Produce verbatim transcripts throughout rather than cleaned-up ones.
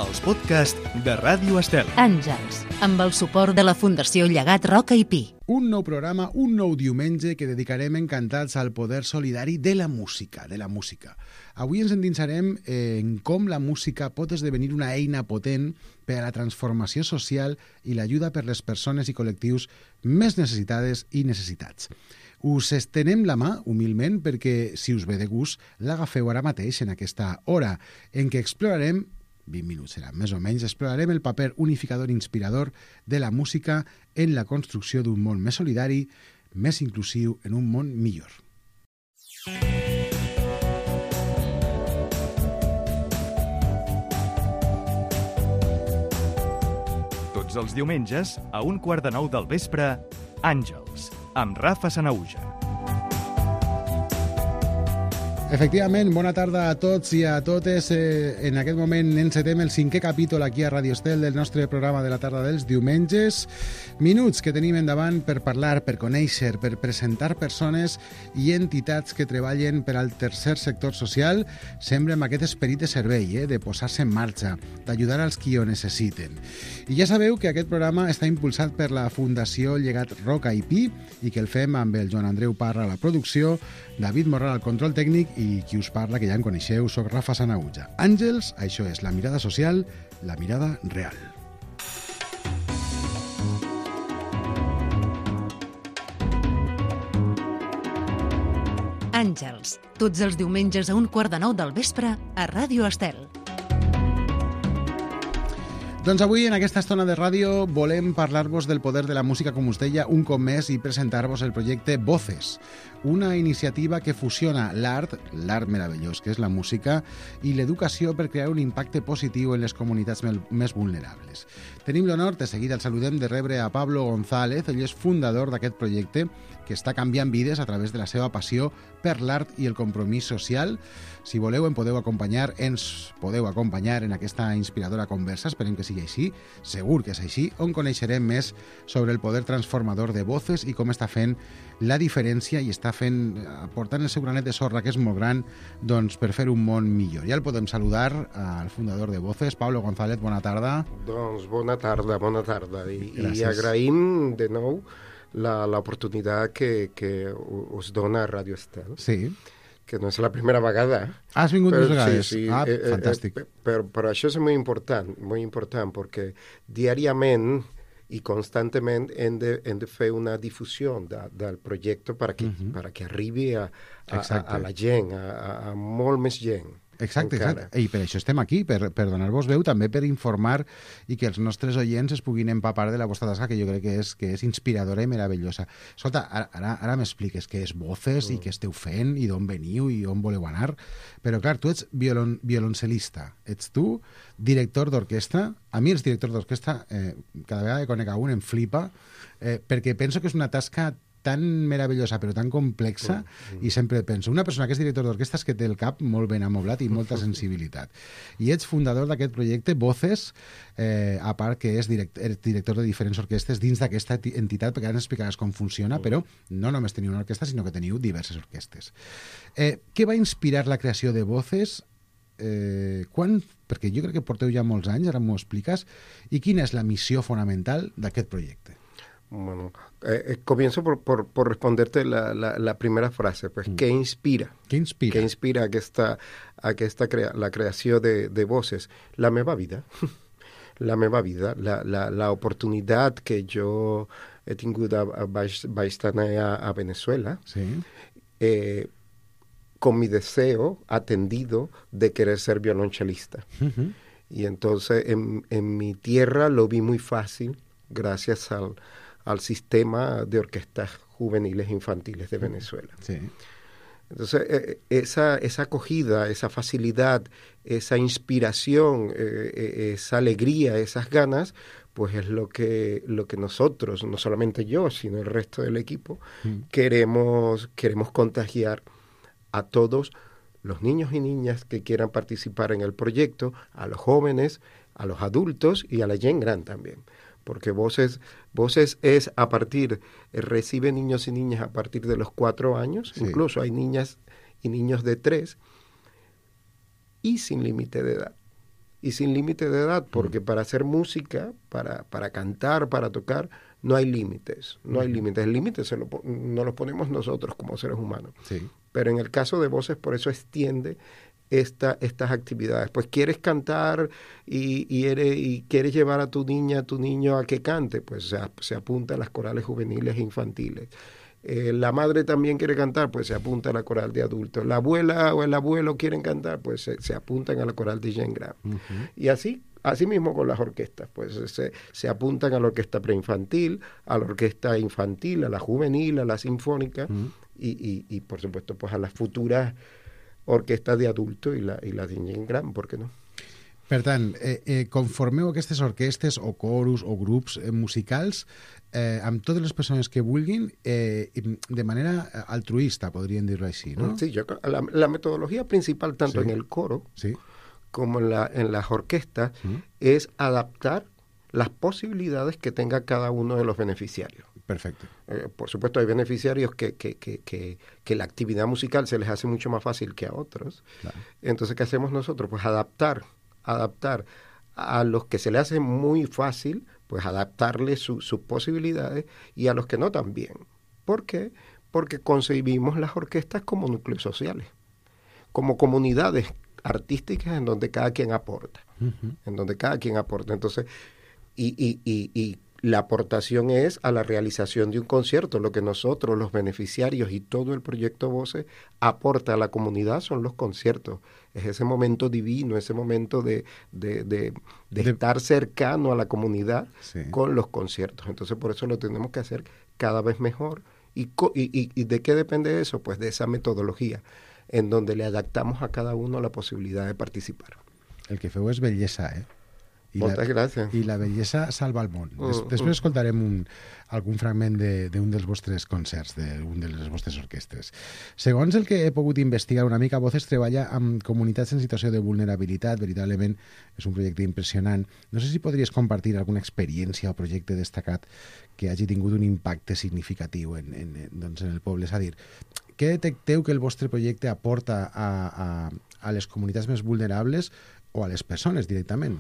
els podcasts de Ràdio Estel. Àngels, amb el suport de la Fundació Llegat Roca i Pi. Un nou programa, un nou diumenge que dedicarem encantats al poder solidari de la música, de la música. Avui ens endinsarem en com la música pot esdevenir una eina potent per a la transformació social i l'ajuda per les persones i col·lectius més necessitades i necessitats. Us estenem la mà, humilment, perquè, si us ve de gust, l'agafeu ara mateix en aquesta hora en què explorarem, vint minuts serà, més o menys, explorarem el paper unificador i inspirador de la música en la construcció d'un món més solidari, més inclusiu, en un món millor. Tots els diumenges, a un quart de nou del vespre, Àngels, amb Rafa Sanahuja. Efectivament, bona tarda a tots i a totes. Eh, en aquest moment encetem el cinquè capítol aquí a Ràdio Estel del nostre programa de la tarda dels diumenges. Minuts que tenim endavant per parlar, per conèixer, per presentar persones i entitats que treballen per al tercer sector social, sempre amb aquest esperit de servei, eh, de posar-se en marxa, d'ajudar als qui ho necessiten. I ja sabeu que aquest programa està impulsat per la Fundació Llegat Roca i Pi i que el fem amb el Joan Andreu Parra a la producció, David Morral al control tècnic i qui us parla, que ja em coneixeu, soc Rafa Sanahuja. Àngels, això és la mirada social, la mirada real. Àngels, tots els diumenges a un quart de nou del vespre a Ràdio Estel. Doncs avui, en aquesta estona de ràdio, volem parlar-vos del poder de la música, com us deia, un cop més, i presentar-vos el projecte Voces, una iniciativa que fusiona l'art, l'art meravellós que és la música, i l'educació per crear un impacte positiu en les comunitats més vulnerables. Tenim l'honor, de seguida el saludem, de rebre a Pablo González. Ell és fundador d'aquest projecte que està canviant vides a través de la seva passió per l'art i el compromís social. Si voleu, em podeu acompanyar, ens podeu acompanyar en aquesta inspiradora conversa, esperem que sigui així, segur que és així, on coneixerem més sobre el poder transformador de Voces i com està fent la diferència i està fent, aportant el seu granet de sorra, que és molt gran, doncs, per fer un món millor. Ja el podem saludar al fundador de Voces, Pablo González, bona tarda. Doncs bona tarda, bona tarda. I, i agraïm de nou la, l'oportunitat que, que us dona Ràdio Estel. Sí. Que no és la primera vegada. Has vingut més vegades? Sí, sí. Ah, eh, fantàstic. Eh, però, però això és molt important, molt important, perquè diàriament i constantment hem de, hem de fer una difusió de, del projecte per que, uh-huh. per que arribi a, a, a, a la gent, a, a molt més gent. Exacte, exacte. I per això estem aquí, per, per donar-vos veu, també per informar i que els nostres oients es puguin empapar de la vostra tasca, que jo crec que és, que és inspiradora i meravellosa. Escolta, ara, ara m'expliques què és Voces mm. i què esteu fent i d'on veniu i on voleu anar, però clar, tu ets violon, violoncel·lista, ets tu director d'orquestra. A mi els directors d'orquestra, eh, cada vegada que conec a un em flipa, eh, perquè penso que és una tasca tan meravellosa però tan complexa, mm, mm. i sempre penso, una persona que és director d'orquestra és que té el cap molt ben amoblat i molta sensibilitat. I ets fundador d'aquest projecte Voces, eh, a part que és direct, director de diferents orquestres dins d'aquesta entitat, perquè ara ens explicaràs com funciona, mm. però no només teniu una orquestra, sinó que teniu diverses orquestres. Eh, què va inspirar la creació de Voces? Eh, quan, perquè jo crec que porteu ja molts anys, ara m'ho expliques, i quina és la missió fonamental d'aquest projecte? Bueno, eh, comienzo por, por, por responderte la, la, la primera frase, pues, mm. ¿qué inspira? ¿Qué inspira? ¿Qué inspira aquesta, aquesta crea, la creació de, de Voces? La meva vida, la meva vida, la, la, la oportunitat que jo he tingut a, a, vaig, vaig anar a, a Venezuela, sí. eh, con mi deseo atendido de querer ser violonchelista. Uh-huh. Y entonces en, en mi tierra lo vi muy fácil gracias al al sistema de orquestas juveniles infantiles de Venezuela. Sí. Entonces, eh, esa, esa acogida, esa facilidad, esa inspiración, eh, esa alegría, esas ganas, pues es lo que, lo que nosotros, no solamente yo, sino el resto del equipo, mm. queremos, queremos contagiar a todos los niños y niñas que quieran participar en el proyecto, a los jóvenes, a los adultos y a la gent gran también. Porque Voces, Voces es a partir, eh, recibe niños y niñas a partir de los cuatro años, sí. Incluso hay niñas y niños de tres, y sin límite de edad. y sin límite de edad, porque para hacer música, para, para cantar, para tocar, no hay límites, no hay límites. El límite se lo, nos lo ponemos nosotros como seres humanos. Sí. Pero en el caso de voces, por eso extiende esta, estas actividades. Pues quieres cantar y, y, eres, y quieres llevar a tu niña, a tu niño a que cante, pues se, se apunta a las corales juveniles e infantiles. Eh, la madre también quiere cantar, pues se apunta a la coral de adultos. La abuela o el abuelo quieren cantar, pues se, se apuntan a la coral de Jean Grant. Uh-huh. Y así, así mismo con las orquestas, pues se, se apuntan a la orquesta preinfantil, a la orquesta infantil, a la juvenil, a la sinfónica, uh-huh. y, y, y por supuesto pues a las futuras orquestas de adultos y la, i la de Jean Grant, ¿por qué no? Per tant, eh, eh, conformeu aquestes orquestes o coros o grups eh, musicals eh, amb totes les persones que vulguin eh, de manera altruista, podríem dir-ho així, ¿no? Sí, yo, la, la metodología principal tanto sí. en el coro sí. como en, la, en las orquestas ¿Mm? es adaptar las posibilidades que tenga cada uno de los beneficiarios. Perfecto. Eh, por supuesto, hay beneficiarios que, que, que, que, que la actividad musical se les hace mucho más fácil que a otros. Claro. Entonces, ¿qué hacemos nosotros? Pues adaptar adaptar a los que se le hace muy fácil, pues adaptarle su, sus posibilidades, y a los que no también. ¿Por qué? Porque concebimos las orquestas como núcleos sociales, como comunidades artísticas en donde cada quien aporta, uh-huh. en donde cada quien aporta. Entonces, y, y, y, y la aportación es a la realización de un concierto. Lo que nosotros, los beneficiarios y todo el proyecto Voces aporta a la comunidad son los conciertos. Es ese momento divino, ese momento de, de, de, de, de estar cercano a la comunidad sí. con los conciertos. Entonces, por eso lo tenemos que hacer cada vez mejor. ¿Y, y, y de qué depende eso? Pues de esa metodología, en donde le adaptamos a cada uno la posibilidad de participar. El que feu és bellesa, eh? I Moltes la, gràcies. I la bellesa salva el món. Des, mm, després mm. escoltarem un, algun fragment d'un de, dels vostres concerts, d'un de les vostres orquestres. Segons el que he pogut investigar una mica, Voces treballa amb comunitats en situació de vulnerabilitat. Veritablement és un projecte impressionant. No sé si podries compartir alguna experiència o projecte destacat que hagi tingut un impacte significatiu en, en, doncs en el poble. És a dir, què detecteu que el vostre projecte aporta a, a, a les comunitats més vulnerables o a les persones directament?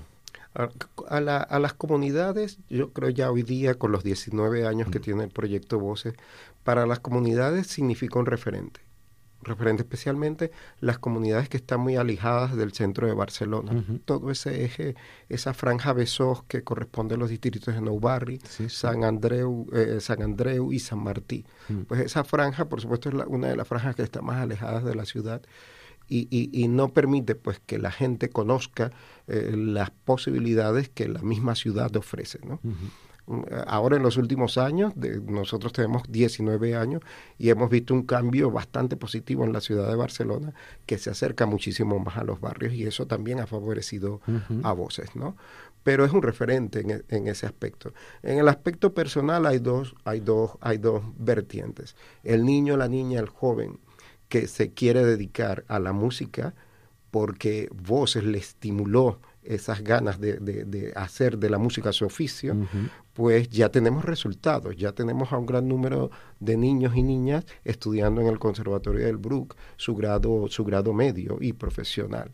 A, la, a las comunidades, yo creo ya hoy día, con los diecinueve años que tiene el proyecto Voces, para las comunidades significa un referente. Referente especialmente las comunidades que están muy alejadas del centro de Barcelona. Uh-huh. Todo ese eje, esa franja Besós que corresponde a los distritos de Nou Barri, sí, sí. San Andreu, eh, San Andreu y San Martí. Uh-huh. Pues esa franja, por supuesto, es la, una de las franjas que está más alejadas de la ciudad. Y, y, y no permite pues que la gente conozca eh, las posibilidades que la misma ciudad ofrece, ¿no? Uh-huh. Ahora en los últimos años, de, nosotros tenemos diecinueve años y hemos visto un cambio bastante positivo en la ciudad de Barcelona, que se acerca muchísimo más a los barrios, y eso también ha favorecido uh-huh. a Voces, ¿no? Pero es un referente en, en ese aspecto. En el aspecto personal hay dos, hay dos, hay dos vertientes. El niño, la niña, el joven que se quiere dedicar a la música porque Voces le estimuló esas ganas de, de, de hacer de la música su oficio, uh-huh. pues ya tenemos resultados, ya tenemos a un gran número de niños y niñas estudiando en el Conservatorio del Bruc su grado, su grado medio y profesional.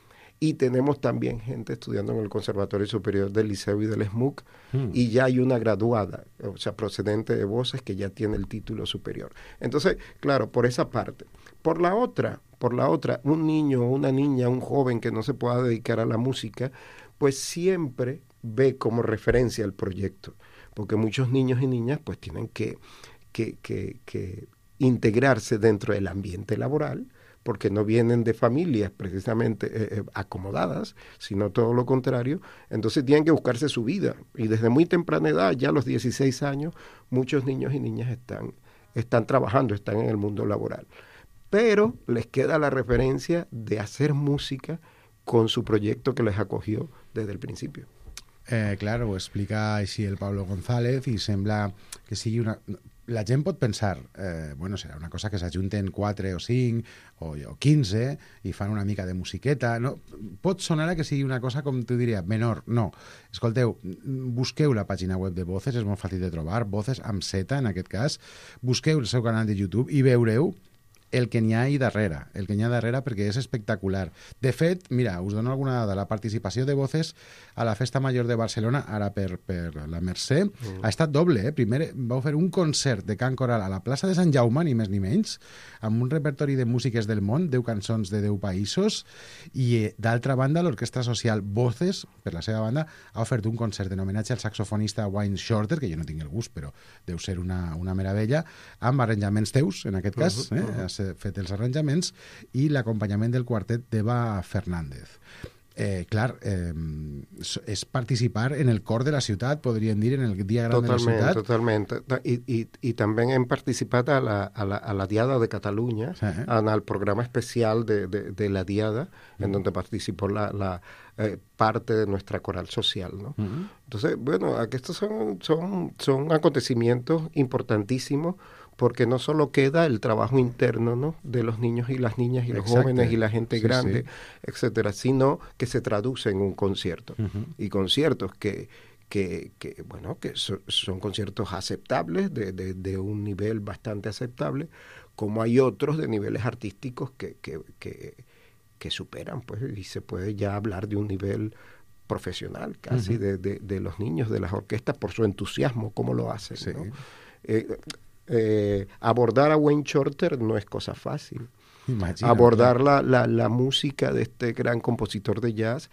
Y tenemos también gente estudiando en el Conservatorio Superior del Liceo y del S M U C, mm. y ya hay una graduada, o sea, procedente de Voces, que ya tiene el título superior. Entonces, claro, por esa parte. Por la otra, por la otra, un niño, una niña, un joven que no se pueda dedicar a la música, pues siempre ve como referencia el proyecto, porque muchos niños y niñas pues tienen que, que, que, que integrarse dentro del ambiente laboral, porque no vienen de familias precisamente eh, acomodadas, sino todo lo contrario. Entonces tienen que buscarse su vida, y desde muy temprana edad, ya a los dieciséis años, muchos niños y niñas están, están trabajando, están en el mundo laboral. Pero les queda la referencia de hacer música con su proyecto que les acogió desde el principio. Eh, clar, ho explica així el Pablo González, i sembla que sigui una... La gent pot pensar, eh, bueno, serà una cosa que s'ajunten quatre o cinc o, o quinze i fan una mica de musiqueta. No? Pot sonar a que sigui una cosa, com tu diria, menor. No. Escolteu, busqueu la pàgina web de Voces, és molt fàcil de trobar, Voces amb Z en aquest cas. Busqueu el seu canal de YouTube i veureu el que n'hi ha ahí darrere, el que n'hi ha darrere perquè és espectacular. De fet, mira, us dono alguna dada. La participació de Voces a la Festa Major de Barcelona, ara per, per la Mercè, mm. ha estat doble. Eh? Primer vau fer un concert de cant coral a la plaça de Sant Jaume, ni més ni menys, amb un repertori de músiques del món, deu cançons de deu països, i eh, d'altra banda, l'Orquestra Social Voces, per la seva banda, ha ofert un concert en homenatge al saxofonista Wayne Shorter, que jo no tinc el gust, però deu ser una, una meravella, amb arranjaments teus, en aquest cas, uh -huh, eh? uh -huh. has fet els arranjaments, i l'acompanyament del quartet d'Eva Fernández. Eh, clar, eh, és participar en el cor de la ciutat, podríem dir, en el dia gran totalment, de la ciutat. Totalment, I, i, i també hem participat a la, a la, a la Diada de Catalunya, sí, eh? en el programa especial de, de, de la Diada, uh-huh. en donde participó la, la eh, parte de nuestra coral social, ¿no? Uh-huh. Entonces, bueno, estos son, son, son acontecimientos importantísimos, porque no solo queda el trabajo interno, ¿no?, de los niños y las niñas y los Exacto. jóvenes y la gente sí, grande, sí. etcétera, sino que se traduce en un concierto. Uh-huh. Y conciertos que, que, que bueno, que so, son conciertos aceptables, de, de, de un nivel bastante aceptable, como hay otros de niveles artísticos que, que, que, que superan, pues, y se puede ya hablar de un nivel profesional casi, uh-huh. de, de, de los niños, de las orquestas, por su entusiasmo, cómo lo hacen, sí. ¿no? Eh, Eh, abordar a Wayne Shorter no es cosa fácil. Imagina, abordar la, la, la música de este gran compositor de jazz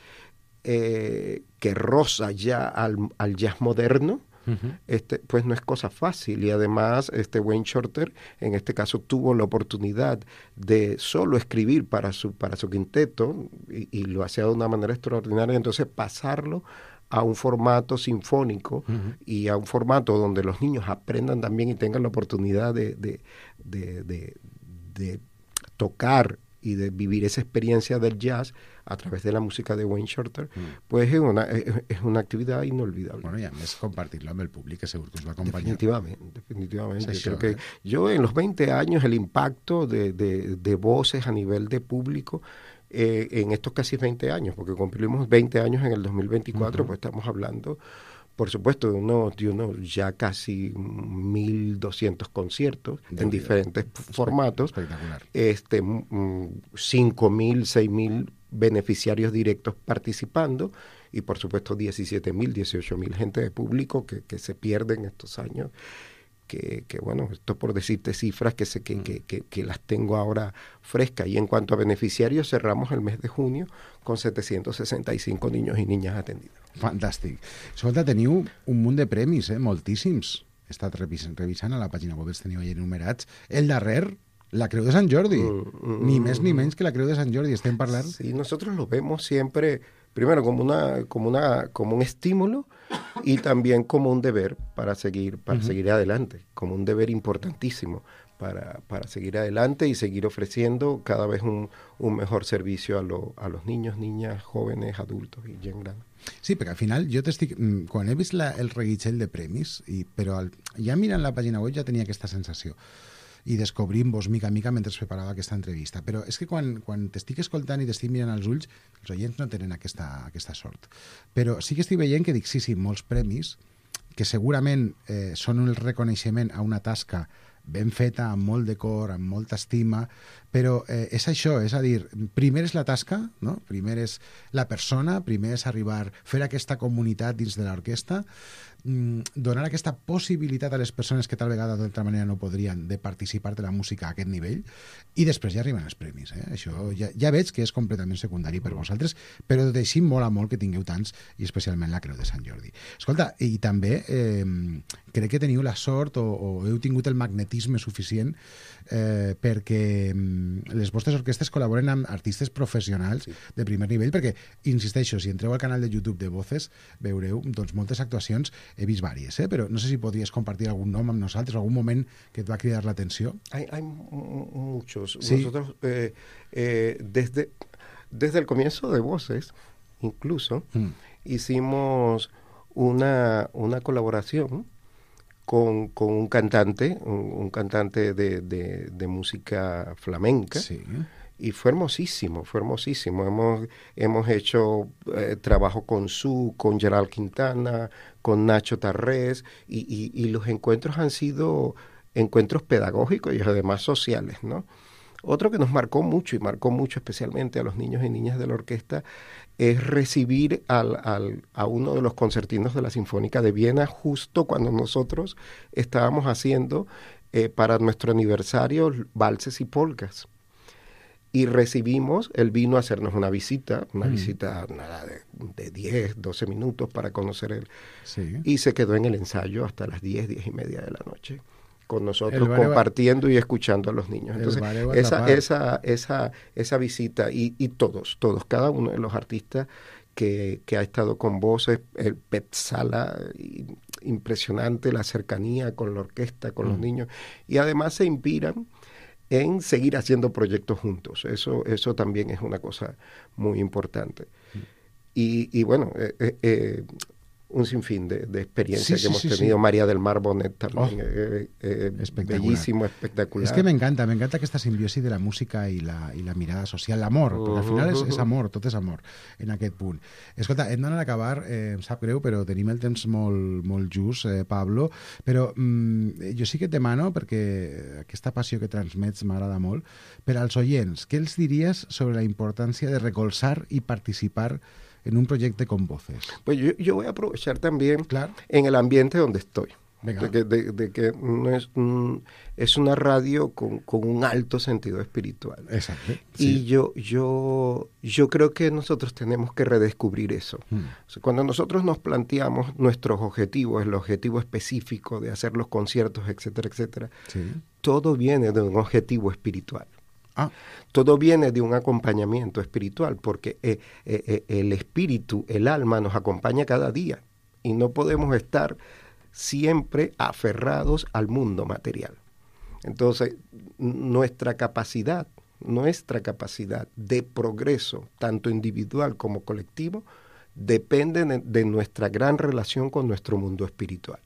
eh, que roza ya al, al jazz moderno, uh-huh. este, pues no es cosa fácil. Y además este Wayne Shorter en este caso tuvo la oportunidad de solo escribir para su, para su quinteto y, y lo hacía de una manera extraordinaria, entonces pasarlo a un formato sinfónico uh-huh. y a un formato donde los niños aprendan también y tengan la oportunidad de, de, de, de, de tocar y de vivir esa experiencia del jazz a través de la música de Wayne Shorter, uh-huh. pues es una, es, es una actividad inolvidable. Bueno, y a més compartirlo amb el públic, que seguro que os va a acompañar. Definitivamente, definitivamente. Sí, Creo això, que eh? yo en los veinte años el impacto de, de, de voces a nivel de público Eh, en estos casi veinte años, porque cumplimos veinte años en el dos mil veinticuatro, uh-huh. pues estamos hablando, por supuesto, de unos, de unos ya casi mil doscientos conciertos de en vida. diferentes Espe- formatos, este, cinco mil, seis mil beneficiarios directos participando y por supuesto diecisiete mil, dieciocho mil gente de público que, que se pierden estos años. Que, que bueno, esto por decirte cifras que, se, que, que, que, que las tengo ahora frescas. Y en cuanto a beneficiarios, cerramos el mes de junio con setecientos sesenta y cinco niños y niñas atendidos. Fantàstic. Escolta, teniu un munt de premis, eh? Moltíssims. He estat revisant, revisant a la pàgina web, els teniu allà enumerats. El darrer, la Creu de Sant Jordi. Mm, mm, ni més ni menys que la Creu de Sant Jordi. Estem parlant... Sí, nosotros lo vemos siempre, primero como una, como una, como un estímulo y también como un deber para seguir, para uh-huh. seguir adelante, como un deber importantísimo para, para seguir adelante y seguir ofreciendo cada vez un, un mejor servicio a, lo, a los niños, niñas, jóvenes, adultos y gent gran. Sí, perquè al final jo t'estic... Quan he vist la, el reguitzell de premis, i, però al, ja mirant la pàgina web ja tenia aquesta sensació i descobrim-vos mica a mica mentre es preparava aquesta entrevista. Però és que quan, quan t'estic escoltant i t'estic mirant als ulls, els oients no tenen aquesta, aquesta sort. Però sí que estic veient que dic, sí, sí, molts premis, que segurament eh, són un reconeixement a una tasca ben feta, amb molt de cor, amb molta estima, però eh, és això, és a dir, primer és la tasca, no? Primer és la persona, primer és arribar, fer aquesta comunitat dins de l'orquestra, donar aquesta possibilitat a les persones que tal vegada d'altra manera no podrien de participar de la música a aquest nivell, i després ja arriben els premis. Eh? Això ja, ja veig que és completament secundari per vosaltres, però tot així mola molt que tingueu tants, i especialment la Creu de Sant Jordi. Escolta, i també eh, crec que teniu la sort o, o heu tingut el magnetisme suficient eh, perquè les vostres orquestes col·laboren amb artistes professionals sí. de primer nivell, perquè, insisteixo, si entreu al canal de YouTube de Voces, veureu doncs, moltes actuacions. He vist vàries, eh? Però no sé si podries compartir algun nom amb nosaltres, algun moment que et va cridar la atenció. Hay, hay muchos. ¿Sí? Nosotros, eh, eh, desde, desde el comienzo de Voces, incluso, mm. hicimos una, una colaboración con, con un cantante, un, un cantante de, de, de música flamenca. Sí. Y fue hermosísimo, fue hermosísimo. Hemos, hemos hecho eh, trabajo con Su, con Gerald Quintana, con Nacho Tarrés, y, y, y los encuentros han sido encuentros pedagógicos y además sociales, ¿no? Otro que nos marcó mucho, y marcó mucho especialmente a los niños y niñas de la orquesta, es recibir al, al, a uno de los concertinos de la Sinfónica de Viena justo cuando nosotros estábamos haciendo eh, para nuestro aniversario valses y polcas. Y recibimos, él vino a hacernos una visita, una mm. visita nada de, de diez, doce minutos para conocer él. Sí. Y se quedó en el ensayo hasta las diez, diez y media de la noche, con nosotros compartiendo y escuchando a los niños. Entonces, esa, esa, esa, esa visita, y, y todos, todos, cada uno de los artistas que, que ha estado con Voces, el Pep Sala, impresionante la cercanía con la orquesta, con mm. los niños, y además se inspiran en seguir haciendo proyectos juntos. Eso, eso también es una cosa muy importante. Mm. Y, y bueno, eh, eh, un sinfín de, de experiencias sí, que sí, hemos sí, tenido. Sí. María del Mar Bonet también, oh, eh, eh, espectacular. Bellísimo, espectacular. Es que me encanta, me encanta aquesta simbiosi de la música i la, i la mirada social, l'amor, uh -huh. perquè al final és, és amor, tot és amor en aquest punt. Escolta, hem d'anar a acabar, eh, em sap greu, però tenim el temps molt, molt just, eh, Pablo, però mm, jo sí que et demano, perquè aquesta passió que transmets m'agrada molt, per als oients, què els diries sobre la importància de recolzar i participar en un proyecto con Voces? Pues yo, yo voy a aprovechar también claro. en el ambiente donde estoy. De que, de, de que no es, un, es una radio con, con un alto sentido espiritual. Exacto. Sí. Y yo, yo, yo creo que nosotros tenemos que redescubrir eso. Hmm. O sea, cuando nosotros nos planteamos nuestros objetivos, el objetivo específico de hacer los conciertos, etcétera, etcétera, sí. todo viene de un objetivo espiritual. Ah. Todo viene de un acompañamiento espiritual, porque eh, eh, el espíritu, el alma nos acompaña cada día y no podemos estar siempre aferrados al mundo material. Entonces, nuestra capacidad, nuestra capacidad de progreso, tanto individual como colectivo, depende de, de nuestra gran relación con nuestro mundo espiritual.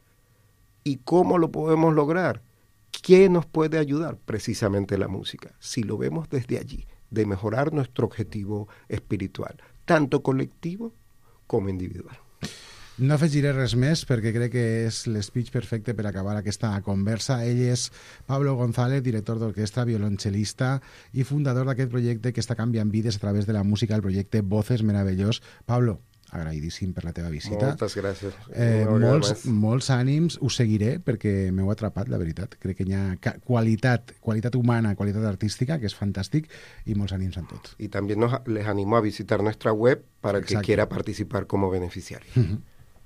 ¿Y cómo lo podemos lograr? ¿Qué nos puede ayudar? Precisamente la música, si lo vemos desde allí, de mejorar nuestro objetivo espiritual, tanto colectivo como individual. No afegiré res més perquè crec que és l'espeech perfecte per acabar aquesta conversa. Ell és Pablo González, director d'orquestra, violoncel·lista i fundador d'aquest projecte que està canviant vides a través de la música, el projecte Voces, meravellós. Pablo, agraïdíssim per la teva visita. Moltes gràcies. Eh, molts, molts ànims, us seguiré perquè m'heu atrapat, la veritat. Crec que hi ha qualitat, qualitat humana, qualitat artística, que és fantàstic, i molts ànims en tots. Y también nos, les animo a visitar nuestra web para el que quiera participar como beneficiario. Uh-huh.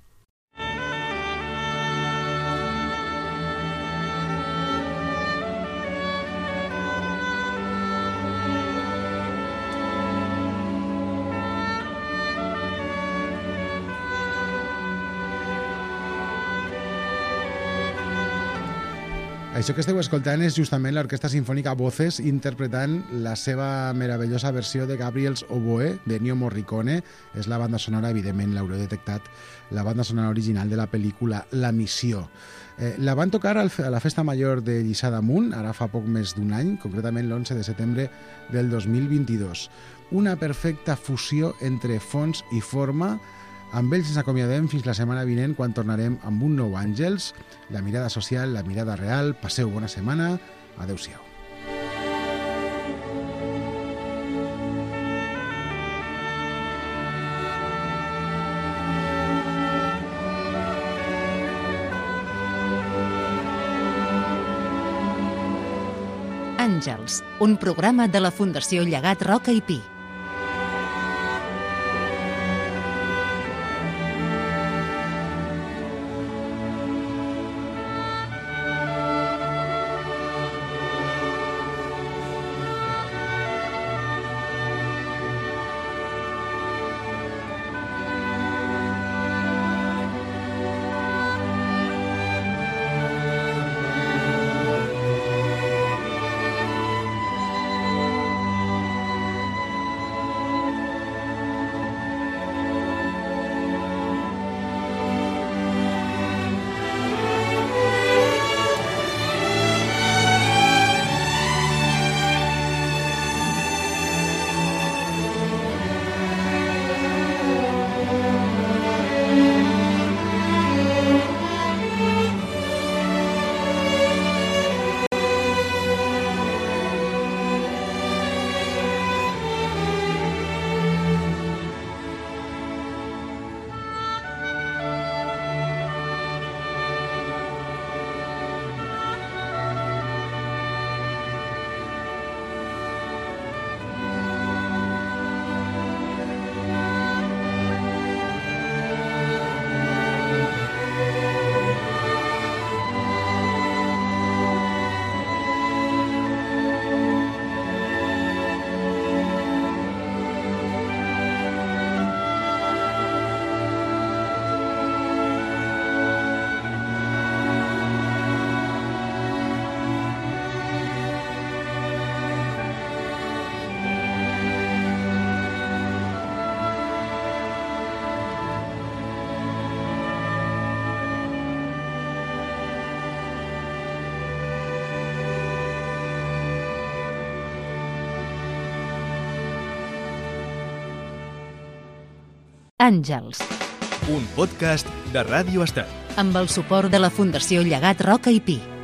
Això que esteu escoltant és justament l'Orquestra Simfònica Voces interpretant la seva meravellosa versió de Gabriel's Oboe de Ennio Morricone. És la banda sonora, evidentment l'haureu detectat, la banda sonora original de la pel·lícula La Missió. Eh, la van tocar al, a la Festa Major de Lliçà d'Amunt, ara fa poc més d'un any, concretament l'onze de setembre del dos mil vint-i-dos. Una perfecta fusió entre fons i forma. Amb ells ens acomiadem fins la setmana vinent, quan tornarem amb un nou Àngels, la mirada social, la mirada real. Passeu bona setmana. Adéu-siau. Àngels, un programa de la Fundació Llegat Roca i Pi. Àngels, Un podcast de Ràdio Estel. amb el suport de la Fundació Llegat Roca i Pi.